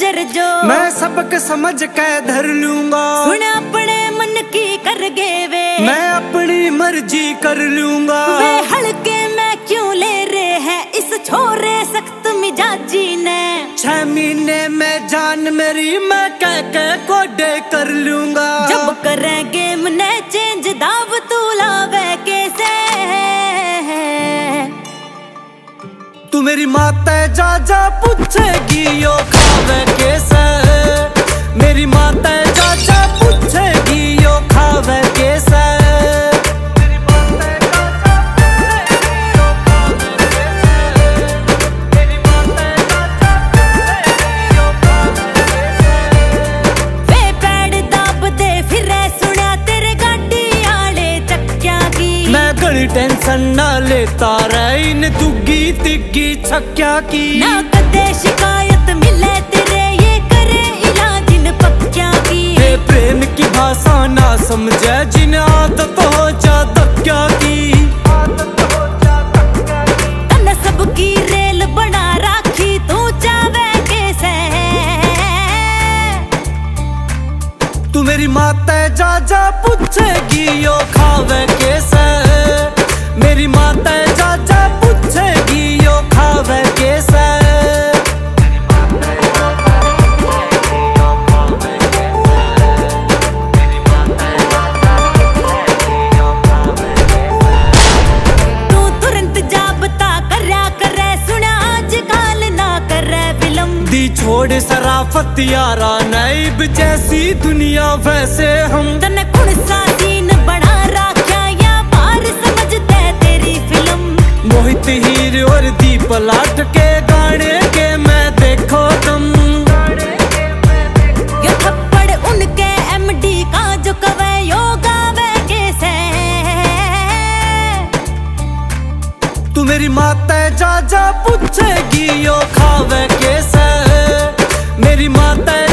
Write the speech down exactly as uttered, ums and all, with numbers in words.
नजर जो मैं सबक समझ के धर लूंगा। सुन अपने मन की कर गे वे, मैं अपनी मर्जी कर लूंगा। वे हल्के में क्यों ले रहे हैं इस छोरे सख्त मिजाजी ने। छह महीने में जान मेरी मैं कह के कोडे कर लूंगा। जब करें गेम ने चेंज दाव तू लावे कैसे। तू मेरी माता जा जा पूछेगी यो खावे कैसे। मेरी माता जा जा पूछेगी यो खावे कैसे। वे पैड दाब दे फिर सुना तेरे गाड़ी आले चक्किया की। मैं गड़ी टेंशन ना लेता रही इन दुग्गी तिग्गी छक्या की। ना कदे शिकायत मिले तेरे ये करे इलाज इन पक्या की। ये प्रेम की भाषा ना समझे जिन आदत हो जा धक्या की। तन सबकी रेल बना राखी तू चावे कैसे। तू मेरी माता जा जा पूछेगी यो खावे कैसे। मेरी माता जा जा पूछेगी यो खावे कैसे। तू तुरंत जाबता करया करे सुना आज काल ना करे विलम। दी छोड़ सराफत यारा नैब जैसी दुनिया वैसे हम। तने कुण सा सीन बना राख्या या बार समझते तेरी फिल्म। मोहित हीर और दीप लाट के गाने के मैं देखो तुम। यो थप्पड़ उनके एमडी का जो कवे यो गावे कैसे। तू मेरी माता जा जा पूछेगी यो खावे कैसे। मेरी माता